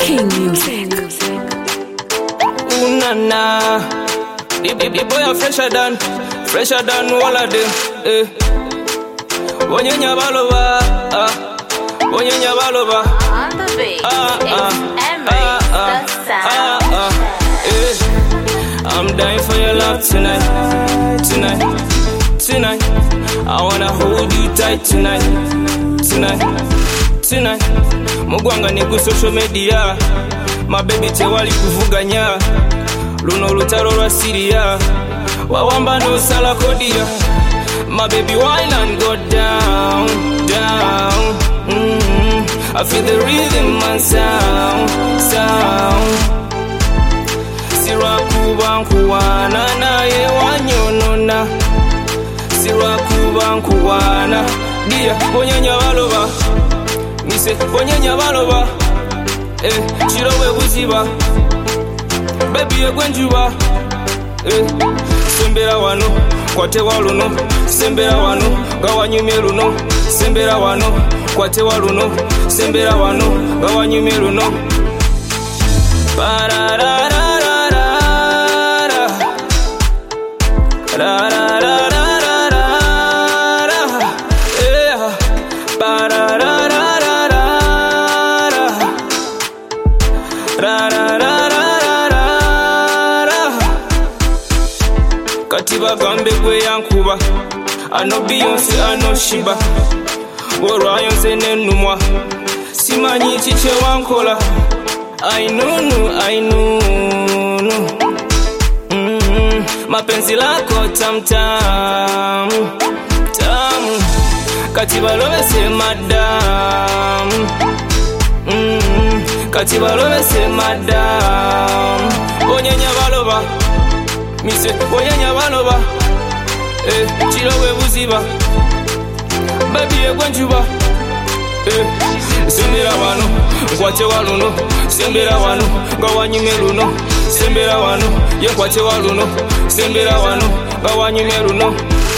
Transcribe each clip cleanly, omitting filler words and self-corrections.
King Music. Ooh, na na. The boy are fresher than all of them. Wonyenya balova, wonyenya balova. On the beat, it's Emery, the sound. I'm dying for your love tonight. I wanna hold you tight tonight. Mugwanga niku social media. My baby tewali kuvuganya. Luno lutalo lwa Syria. Wawamba no sala kodia. My baby wine and go down. I feel the rhythm and sound. Sirwa kubankuwana na ye wanyonona. Sirwa kubankuwana. Dia ponyenya baloba. Mise ponyenya baloba. Chirowe buziba. Baby egwenjuba. Sembera wano kwate waluno. Sembera wano gawanyumye luno. Sembera wano kwate waluno. Sembera wano gawanyumye luno. Katiba gambe gwe yankuba. Ano Beyonce ano Shiba. Borwayo nze nenumwa. Simanyi chiche wankola. I know. Mapenzi lako tam. Katiba lovese madam. Katiba lovese madam. Onyenya baloba. Mise onyenya baloba. Chirowe buziba. Baby egwenjuba. Sembera wano nkwate waluno. Sembera wano gawanyume luno. Sembera wano yenkwate waluno. Sembera wano gawanyume luno.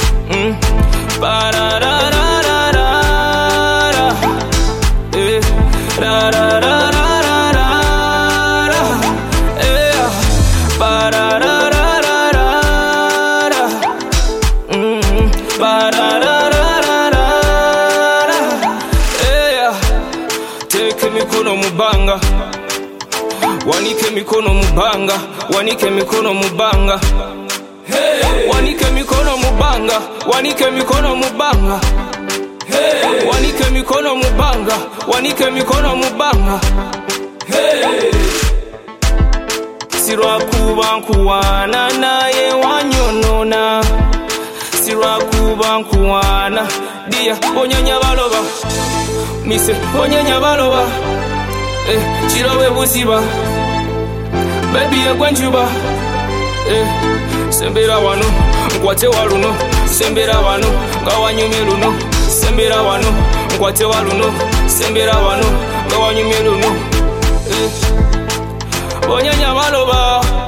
Teke mikono mubanga. Wanike mikono mubanga. Wanike mikono mubanga. Wanike mikono mubanga. Wanike mikono mubanga. Wanike mikono mubanga. Wanike mikono mubanga. Sirwa kubankuwana naye wanyonona. Sirwa kubankuwana. Dia onyenya baloba. Mise onyenya baloba. Chirowe buziba. Baby egwenjuba. Sembera wano nkwate waluno. Sembera wano gawanyumye luno. Sembera wano nkwate waluno. Sembera wano gawanyumye luno. Onyenya baloba.